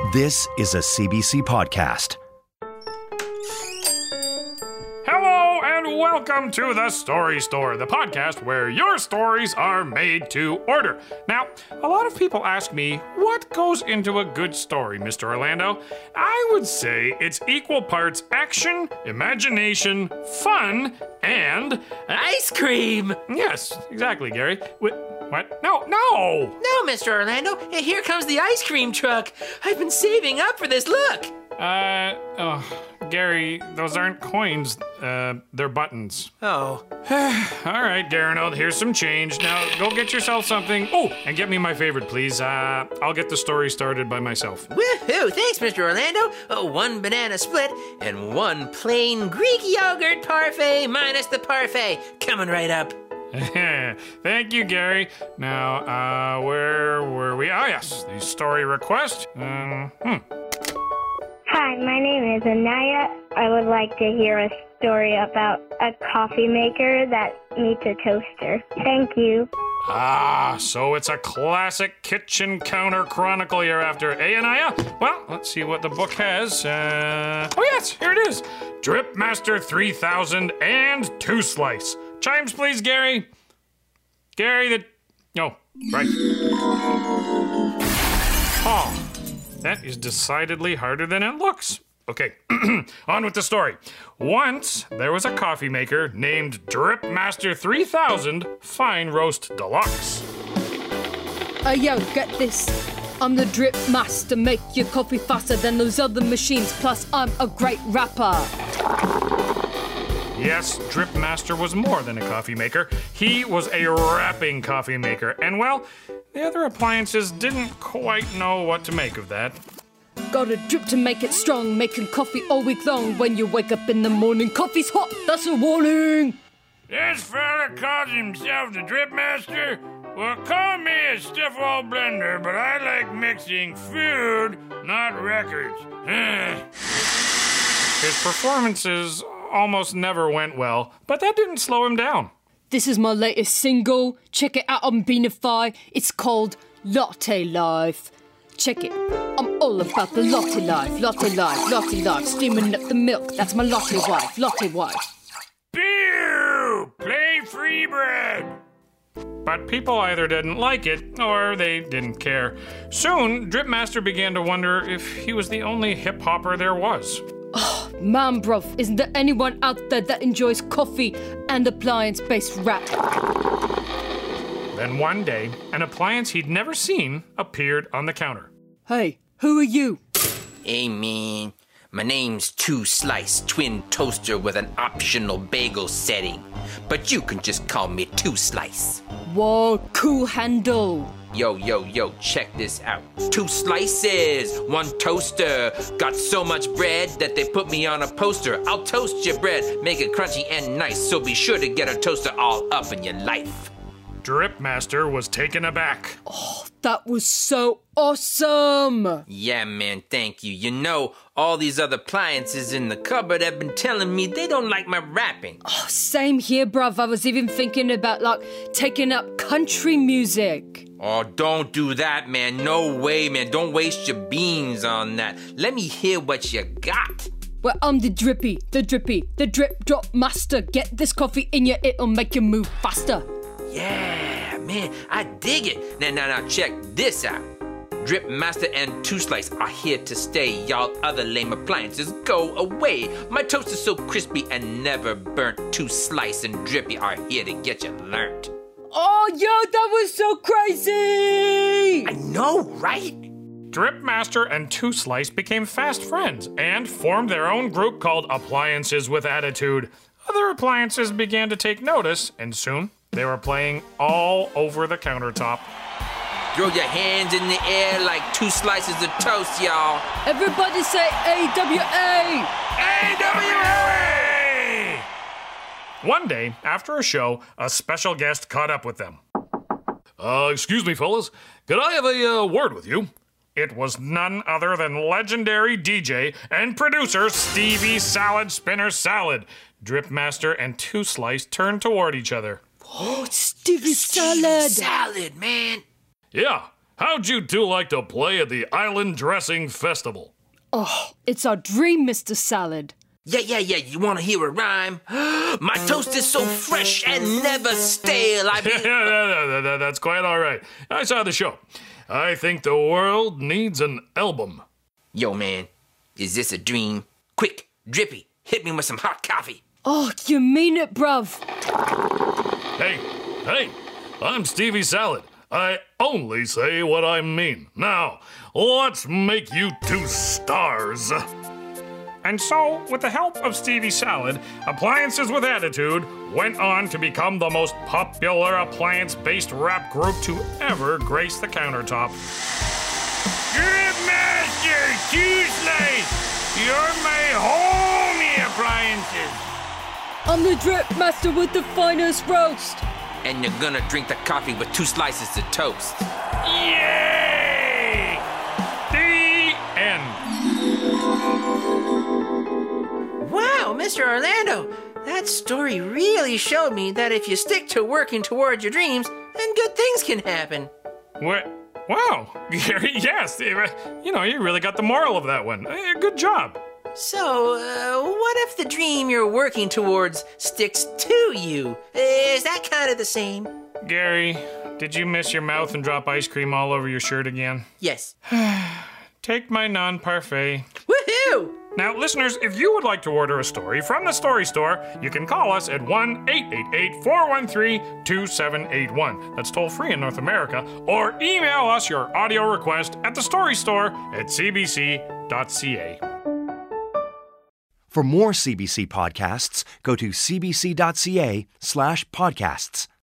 This is a CBC podcast. Hello and welcome to The Story Store, the podcast where your stories are made to order. Now, a lot of people ask me, what goes into a good story, Mr. Orlando? I would say it's equal parts action, imagination, fun, and... ice cream! Yes, exactly, Gary. What? No! No, Mr. Orlando, here comes the ice cream truck. I've been saving up for this, look! Gary, those aren't coins. They're buttons. Oh. All right, Darren, here's some change. Now, go get yourself something. Oh, and get me my favorite, please. I'll get the story started by myself. Woohoo! Thanks, Mr. Orlando. One banana split and one plain Greek yogurt parfait minus the parfait. Coming right up. Thank you, Gary. Now, where were we? Ah, yes, the story request. Hi, my name is Anaya. I would like to hear a story about a coffee maker that meets a toaster. Thank you. So it's a classic kitchen counter chronicle you're after, eh, Anaya? Well, let's see what the book has. Oh, yes, here it is. Drip Master 3000 and 2 Slice. Chimes, please, Gary. Gary, Oh, right. Oh. That is decidedly harder than it looks. Okay, on with the story. Once, there was a coffee maker named Drip Master 3000 Fine Roast Deluxe. Yo, get this. I'm the Drip Master, make your coffee faster than those other machines, plus I'm a great rapper. Yes, Drip Master was more than a coffee maker. He was a rapping coffee maker, and well, the other appliances didn't quite know what to make of that. Got a drip to make it strong, making coffee all week long. When you wake up in the morning, coffee's hot, that's a warning. This fella calls himself the Drip Master? Well, call me a stiff old blender, but I like mixing food, not records. His performances almost never went well, but that didn't slow him down. This is my latest single. Check it out on Beanify. It's called Latte Life. Check it. I'm all about the latte life, latte life, latte life. Steaming up the milk. That's my latte wife, latte wife. Pew! Play free bread! But people either didn't like it or they didn't care. Soon, Drip Master began to wonder if he was the only hip-hopper there was. Oh, man, bruv, isn't there anyone out there that enjoys coffee and appliance-based rap? Then one day, an appliance he'd never seen appeared on the counter. Hey, who are you? Hey, man. My name's 2 Slice Twin Toaster with an optional bagel setting. But you can just call me 2 Slice. Whoa, cool handle. Yo, check this out. 2 slices, 1 toaster. Got so much bread that they put me on a poster. I'll toast your bread, make it crunchy and nice. So be sure to get a toaster all up in your life. Drip Master was taken aback. Oh, that was so awesome. Yeah, man, thank you. You know, all these other appliances in the cupboard have been telling me they don't like my rapping. Oh, same here, bruv. I was even thinking about, taking up country music. Oh, don't do that, man. No way, man. Don't waste your beans on that. Let me hear what you got. Well, I'm the drip drop master. Get this coffee in you, it'll make you move faster. Yeah, man, I dig it. Now, check this out. Drip Master and 2 Slice are here to stay. Y'all other lame appliances, go away. My toast is so crispy and never burnt. 2 Slice and Drippy are here to get you learnt. Oh, yo, that was so crazy! I know, right? Drip Master and 2 Slice became fast friends and formed their own group called Appliances with Attitude. Other appliances began to take notice, and soon they were playing all over the countertop. Throw your hands in the air like 2 slices of toast, y'all. Everybody say AWA! AWA! One day, after a show, a special guest caught up with them. Excuse me, fellas. Could I have a word with you? It was none other than legendary DJ and producer Stevie Salad Spinner Salad. Drip Master and 2 Slice turned toward each other. Oh, Stevie Salad! Salad, man. Yeah. how'd you two like to play at the Island Dressing Festival? Oh, it's our dream, Mr. Salad. Yeah, you wanna hear a rhyme? My toast is so fresh and never stale, Yeah, that's quite all right. I saw the show. I think the world needs an album. Yo, man, is this a dream? Quick, Drippy, hit me with some hot coffee. Oh, you mean it, bruv. Hey, I'm Stevie Salad. I only say what I mean. Now, let's make you two stars. And so, with the help of Stevie Salad, Appliances with Attitude went on to become the most popular appliance-based rap group to ever grace the countertop. Drip Master Tuesday, you're my homie appliances. I'm the Drip Master with the finest roast. And you're gonna drink the coffee with 2 slices of toast. Yay! The end. Wow, Mr. Orlando, that story really showed me that if you stick to working towards your dreams, then good things can happen. What? Wow, Gary, yes. You really got the moral of that one. Good job. So, what if the dream you're working towards sticks to you? Is that kind of the same? Gary, did you miss your mouth and drop ice cream all over your shirt again? Yes. Take my non-parfait. Woohoo! Now, listeners, if you would like to order a story from the Story Store, you can call us at 1-888-413-2781. That's toll-free in North America. Or email us your audio request at thestorystore@cbc.ca. For more CBC podcasts, go to cbc.ca/podcasts.